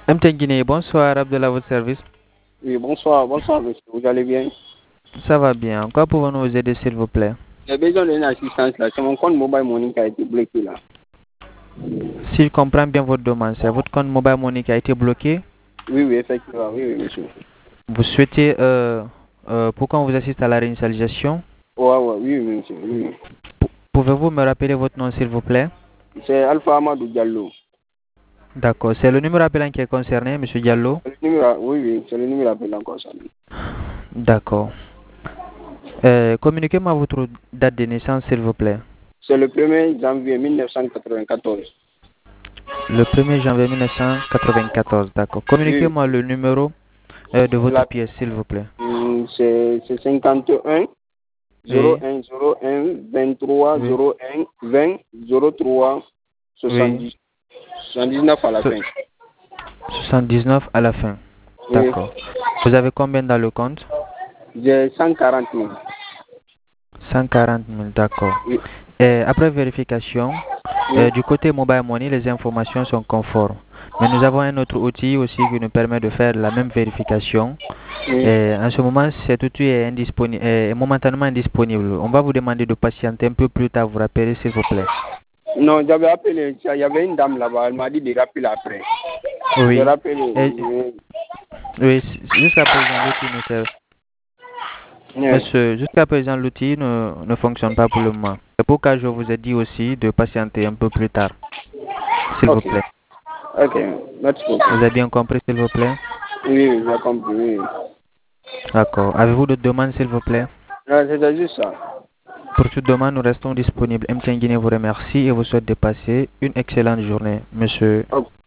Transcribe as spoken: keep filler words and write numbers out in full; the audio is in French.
M T N Guinée, bonsoir, Abdallah, à votre service. Oui, bonsoir, bonsoir, monsieur. Vous allez bien? Ça va bien. En quoi pouvons-nous vous aider, s'il vous plaît? J'ai besoin d'une assistance là. C'est mon compte mobile money qui a été bloqué là. Si je comprends bien votre demande, c'est votre compte Mobile Money qui a été bloqué. Oui, oui, effectivement, oui, oui, monsieur. Vous souhaitez, euh, euh, pourquoi on vous assiste à la réinitialisation? Ouais, ouais, oui, oui, monsieur. Oui, oui. P- Pouvez-vous me rappeler votre nom, s'il vous plaît? C'est Alpha Amadou Diallo. D'accord. C'est le numéro appelant qui est concerné, Monsieur Diallo? C'est le numéro, oui, oui, c'est le numéro appelé encore ça. D'accord. Euh, communiquez-moi votre date de naissance, s'il vous plaît. C'est le premier janvier mille neuf cent quatre-vingt-quatorze. Le premier janvier mille neuf cent quatre-vingt-quatorze, d'accord. Oui, Communiquez-moi le numéro euh, de c'est votre la, pièce, s'il vous plaît. hum, c'est c'est cinquante et un zéro Oui, un zéro un vingt-trois oui, zéro un vingt zéro trois oui. soixante-dix soixante-dix-neuf à la So- fin. soixante-dix-neuf à la fin. Oui, D'accord. Vous avez combien dans le compte? j'ai cent quarante mille. cent quarante mille, d'accord. Oui, Et après vérification, oui, euh, du côté Mobile Money, les informations sont conformes. Mais nous avons un autre outil aussi qui nous permet de faire la même vérification. oui. Et en ce moment, cet outil est, indisponible, est momentanément indisponible. On va vous demander de patienter un peu plus tard, vous rappeler s'il vous plaît. Non, j'avais appelé, il y avait une dame là-bas, elle m'a dit de rappeler après. J'ai Oui. rappelé. Et, euh, oui, s- jusqu'à présent, l'outil ne sert. euh, Monsieur, jusqu'à présent, l'outil ne, ne fonctionne pas pour le moment. C'est pourquoi je vous ai dit aussi de patienter un peu plus tard, s'il vous ok, plaît. ok, merci Vous beaucoup. avez bien compris, s'il vous plaît? Oui, oui, j'ai compris, oui. D'accord. Avez-vous d'autres demandes, s'il vous plaît? Non, c'était juste ça. Pour toute demande, nous restons disponibles. M T N Guinée vous remercie et vous souhaite de passer une excellente journée, monsieur. Ok.